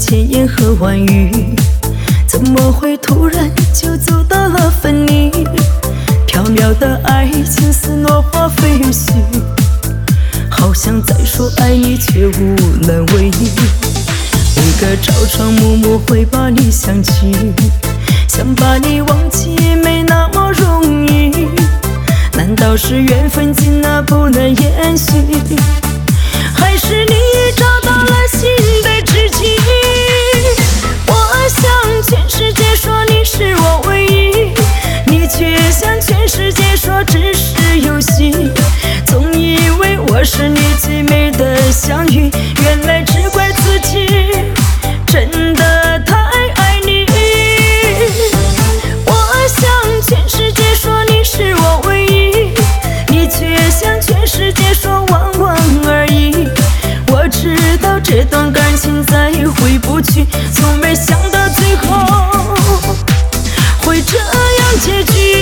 千言和万语，怎么会突然就走到了分离？缥缈的爱情似落花飞絮，好想再说爱你，却无能为力。每个朝朝暮暮会把你想起，想把你忘记没那么容易。难道是缘分尽了不能延续，还是你找到了新的知己？我向全世界说你是我唯一，你却向全世界说只是游戏。总以为我是你最美的相遇，原来只怪自己真的太爱你。我向全世界说你是我唯一，你却向全世界说忘忘而已。我知道这段感情再回不去，从没想到最后会这样结局。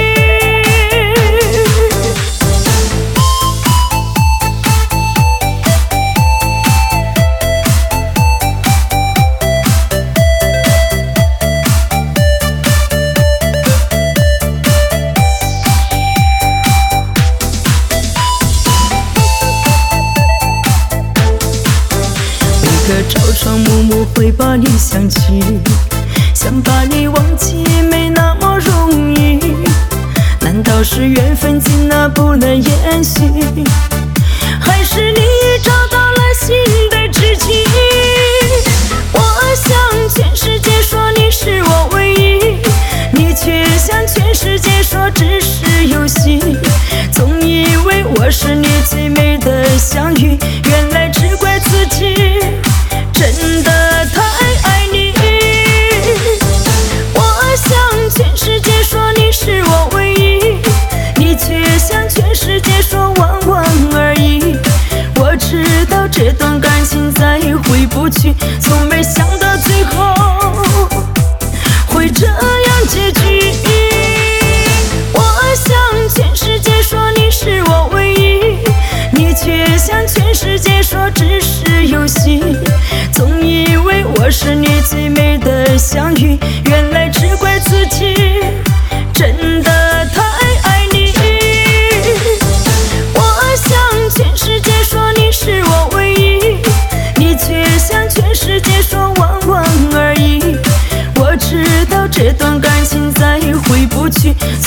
朝朝暮暮会把你想起，想把你忘记没那么容易。难道是缘分尽了不能延续，还是你找到了新的知己？我向全世界说你是我唯一，你却向全世界说只是游戏。总以为我是你最美的相遇，原来只怪自己真的太爱你。我向全世界说你是我唯一，你却向全世界说忘忘而已。我知道这段感情再回不去，从没想到最后会这样结局。我向全世界说你是我唯一，你却向全世界说只是游戏。总以为我是你最美的相遇，原来只怪自己真的太爱你。我向全世界说你是我唯一，你却向全世界说忘忘而已。我知道这段感情再回不去，